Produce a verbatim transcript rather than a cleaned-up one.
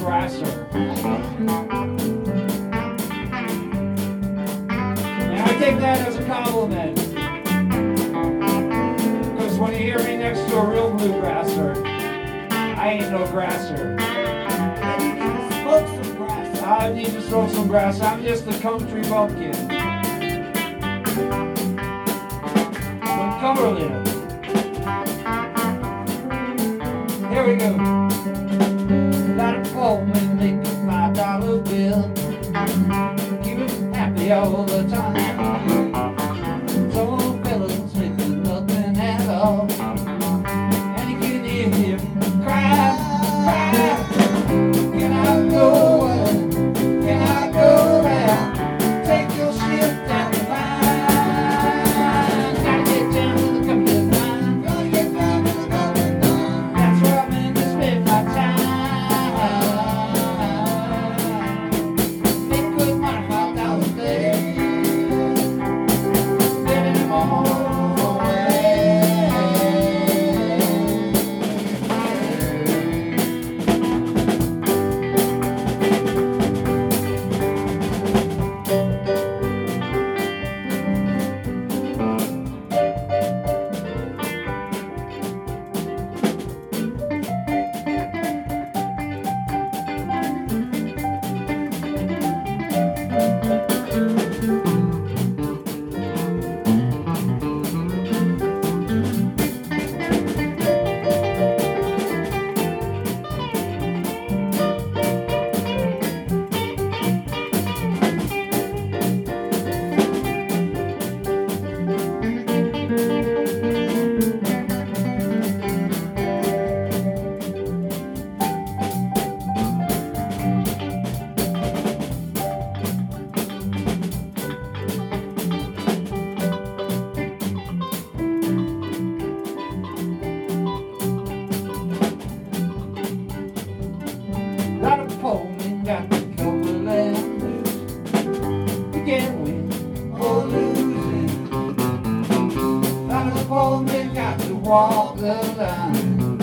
grasser. And I take that as a compliment. Because when you hear me next to a real bluegrasser, I ain't no grasser. Smoke some grass. I need to smoke some grass. I'm just a country bumpkin from Cumberland. Here we go. Got a Pullman, make a five dollar bill. Keep it happy all the time. Some fellas making nothing at all. And you can hear him cry, cry. Can I go? Can I go there? Take your ship down the line. Gotta get down to the company line. Gotta get down to the company line. That's where I'm in to spend my time. Make good money, five dollars a day. Living them all away. Got a Pullman, got the Cumberland blues. You can't win or lose it. Got a Pullman, got to walk the line.